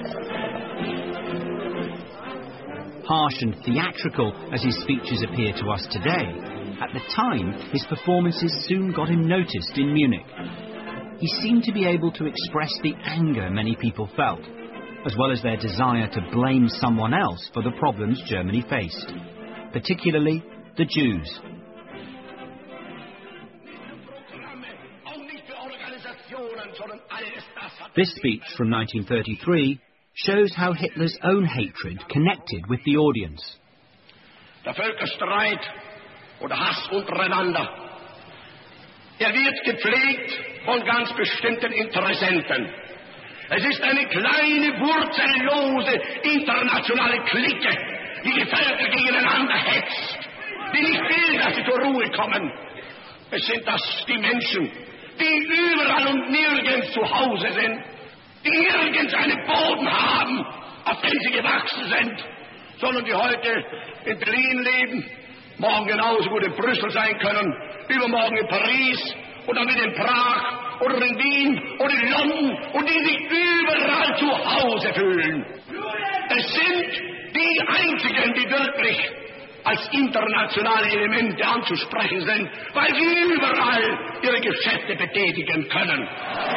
Harsh and theatrical as his speeches appear to us today, at the time his performances soon got him noticed in Munich. He seemed to be able to express the anger many people felt, as well as their desire to blame someone else for the problems Germany faced, particularly the Jews. This speech from 1933 shows how Hitler's own hatred connected with the audience. Der Völkerstreit oder Hass untereinander, wird gepflegt von ganz bestimmten Interessenten. Es ist eine kleine, wurzellose, internationale Clique, die die Völker gegeneinander hetzt, die nicht will, dass sie zur Ruhe kommen. Es sind das die Menschen, die überall und nirgends zu Hause sind, die nirgends einen Boden haben, auf den sie gewachsen sind, sondern die heute in Berlin leben, morgen genauso gut in Brüssel sein können, übermorgen in Paris und dann wieder in Prag oder in Wien oder in London und die sich überall zu Hause fühlen. Es sind die Einzigen, die wirklich als internationale Elemente anzusprechen sind, weil sie überall ihre Geschäfte betätigen können.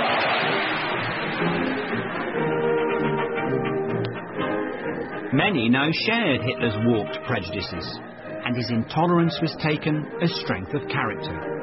Many now shared Hitler's warped prejudices, and his intolerance was taken as strength of character.